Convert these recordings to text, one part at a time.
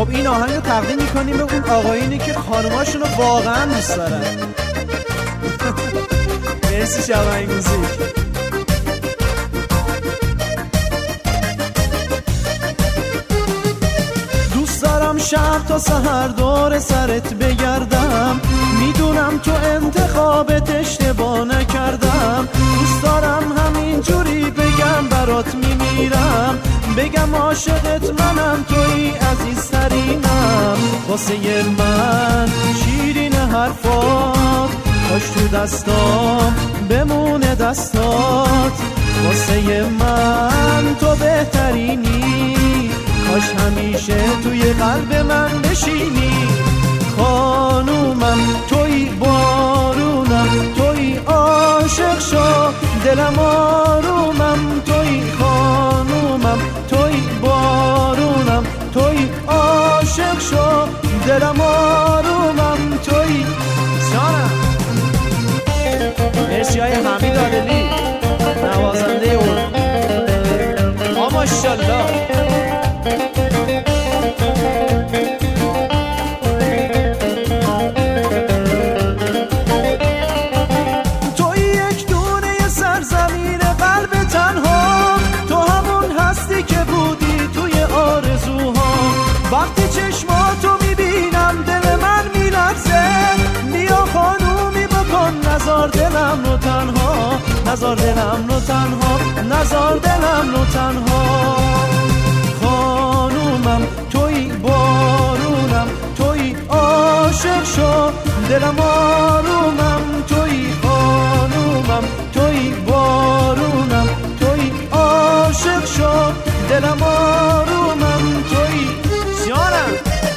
خب این آهنگ رو تقدیم میکنیم به اون آقایونی که خانماشون رو واقعا دوست دارن. مرسی شبای موزیک. دوست دارم شب تا سحر دور سرت بگردم، میدونم تو انتخابت اشتباه نکردم. دوست دارم همین جوری بگم برات میمیرم، بگم عاشقت منم توی عزیزترینم. واسه من شیرین حرفات، کاش تو دستام بمونه دستات. واسه من تو بهترینی، کاش همیشه توی قلب من بشینی. خانومم توی بارونم، توی عاشق شو دلم آرومم. توی خانومم توی بارونم، توی عاشق شو دلم آرومم. توی جانم. مرسی های حمید عادلی نوازنده اون. ماشاءالله. وقتی چشماتو میبینم دل من میلرزه، بیا خانومی بکن نزار دلم رو تنها، نزار دلم رو تنها، نزار دلم رو تنها. خانومم توی بارونم، توی عاشق شو دلم آرومم. توی خانومم توی بارونم، توی عاشق شو دلم آرومم. توی جانم.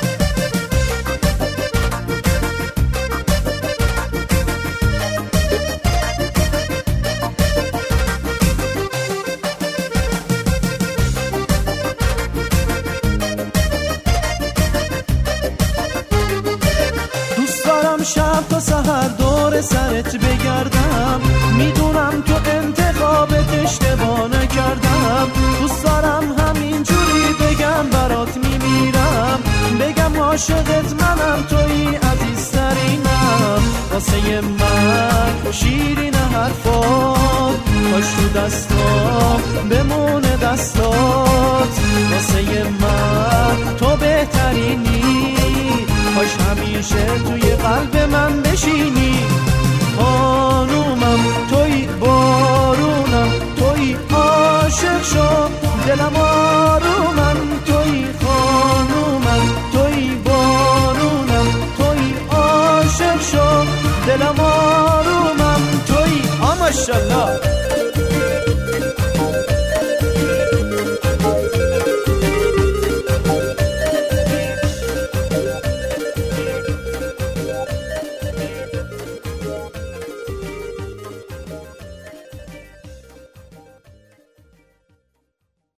دوست دارم شب تا سحر دور سرت بگردم، میدونم تو انتخابت اشتباه نکردم. دوست دارم همین جوری بگم برات میمیرم، بگم عاشقت منم توی عزیزترینم. واسه من شیرین حرفات، کاش تو دستام بمونه دستات. واسه من تو بهترینی، کاش همیشه توی قلب من بشینی. خانومم توی بارونم، توی عاشق شو دلم آرومم. توی خانومم توی بارونم، توی عاشق شو دلم آرومم. توی ماشاءالله.